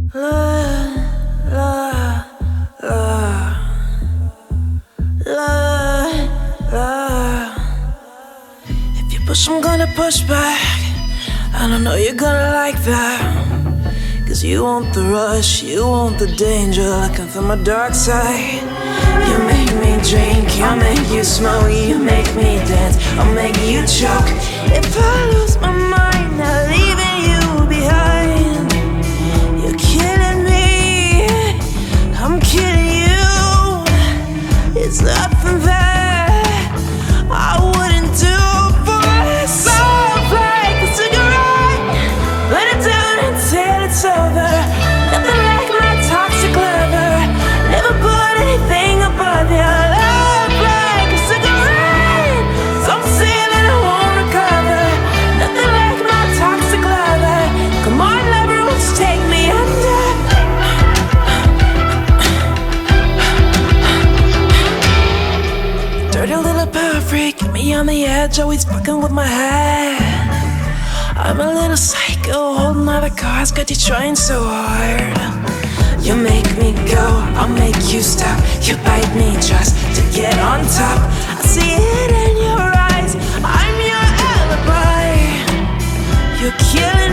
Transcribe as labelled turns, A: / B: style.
A: La, la, la, la, la. If you push, I'm gonna push back. I don't know you're gonna like that. 'Cause you want the rush, you want the danger, looking for my dark side. You make me drink, I'll make you smoke, you make me dance, I'll make you choke. If I lose my mind, not leaving you behind. You're killing me, I'm killing you. It's nothing that I wouldn't do for myself. Like a cigarette, put it down until it's over. Nothing like my toxic lover. Never put anything above your love. Like a cigarette, something that I won't recover. Nothing like my toxic lover. Come on, lover, let's take me under. Dirty little power freak, get me on the edge, always fucking with my head. I'm a little psycho, holding all the cards, got you trying so hard. You make me go, I'll make you stop. You bite me just to get on top. I see it in your eyes, I'm your alibi. You're killing